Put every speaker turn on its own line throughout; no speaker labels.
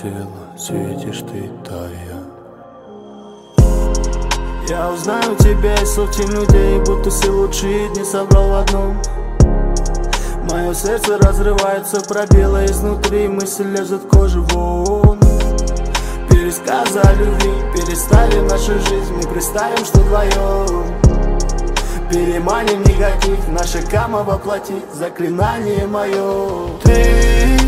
тело, светишь ты тая.
Я узнаю тебя из сотен людей, будто все лучшие дни собрал в одном. Мое сердце разрывается, пробелы изнутри, мысль лезет в кожу вон. Пересказы о любви перестали нашу жизнь, мы представим, что вдвоем переманим негатив, наше карма воплотит заклинание мое. Ты,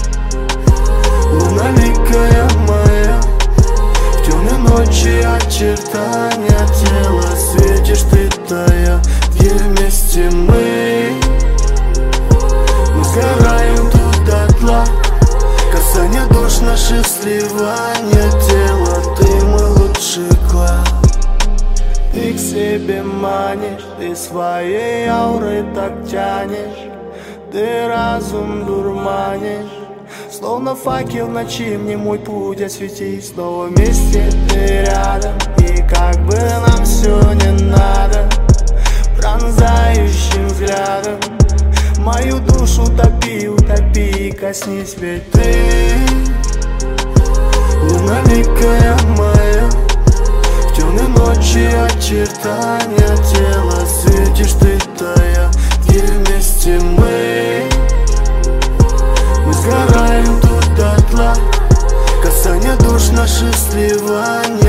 луновикая моя, в темной ночи очертания тела, светишь ты тая, где вместе мы сгораем тут дотла. Касание душ наших, сливания тела, ты мой лучший клад. Ты к себе манишь, ты своей аурой так тянешь, ты разум дурманишь, словно факел в ночи мне мой путь освети. Снова вместе ты рядом, и как бы нам все не надо, пронзающим взглядом мою душу утопи, утопи, коснись, ведь ты луновикая моя, в темной ночи очертания тела, светишь ты тая, где вместе мы сгораем тут дотла. Касание душ наших, сливания